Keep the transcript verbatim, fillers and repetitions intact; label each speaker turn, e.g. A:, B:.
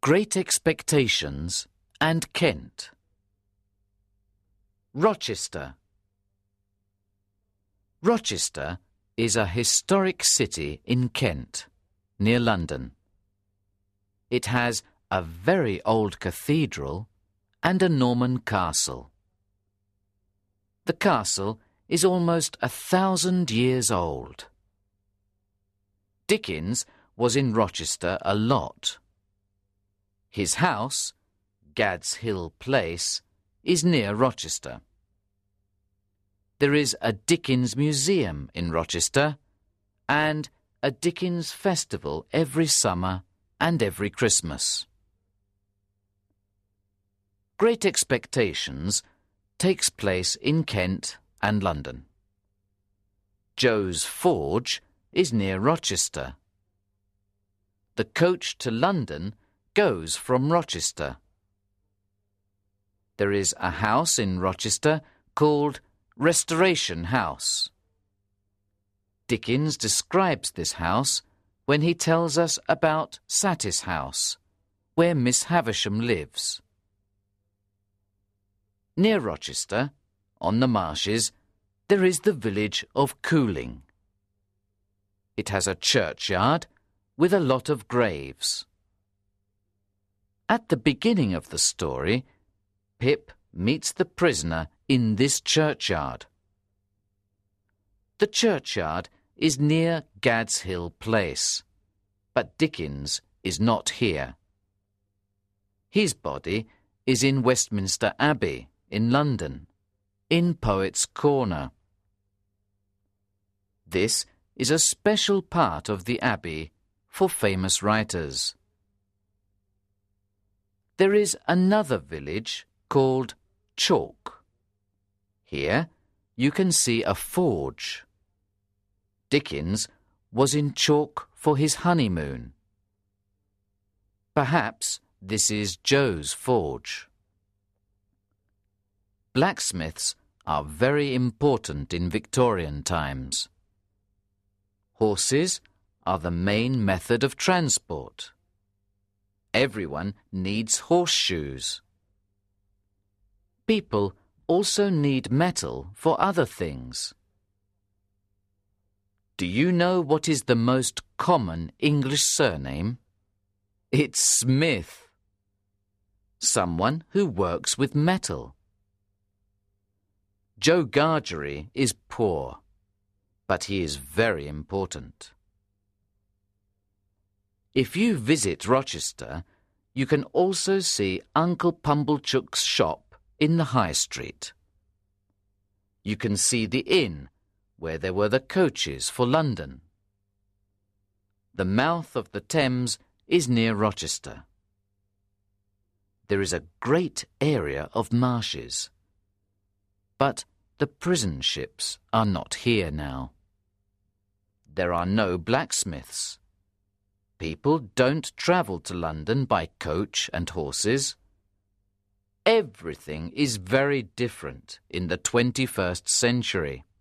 A: Great Expectations and Kent. Rochester. Rochester is a historic city in Kent, near London. It has a very old cathedral and a Norman castle. The castle is almost a thousand years old. Dickens was in Rochester a lot. His house, Gad's Hill Place, is near Rochester. There is a Dickens Museum in Rochester and a Dickens Festival every summer and every Christmas. Great Expectations takes place in Kent and London. Joe's Forge is near Rochester. The coach to London goes from Rochester. There is a house in Rochester called Restoration House. Dickens describes this house when he tells us about Satis House, where Miss Havisham lives. Near Rochester, on the marshes, there is the village of Cooling. It has a churchyard with a lot of graves. At the beginning of the story, Pip meets the prisoner in this churchyard. The churchyard is near Gad's Hill Place, but Dickens is not here. His body is in Westminster Abbey in London, in Poets' Corner. This is a special part of the Abbey for famous writers. There is another village called Chalk. Here you can see a forge. Dickens was in Chalk for his honeymoon. Perhaps this is Joe's forge. Blacksmiths are very important in Victorian times. Horses are the main method of transport. Everyone needs horseshoes. People also need metal for other things. Do you know what is the most common English surname? It's Smith. Someone who works with metal. Joe Gargery is poor, but he is very important. If you visit Rochester, you can also see Uncle Pumblechook's shop in the High Street. You can see the inn where there were the coaches for London. The mouth of the Thames is near Rochester. There is a great area of marshes, but the prison ships are not here now. There are no blacksmiths. People don't travel to London by coach and horses. Everything is very different in the twenty-first century.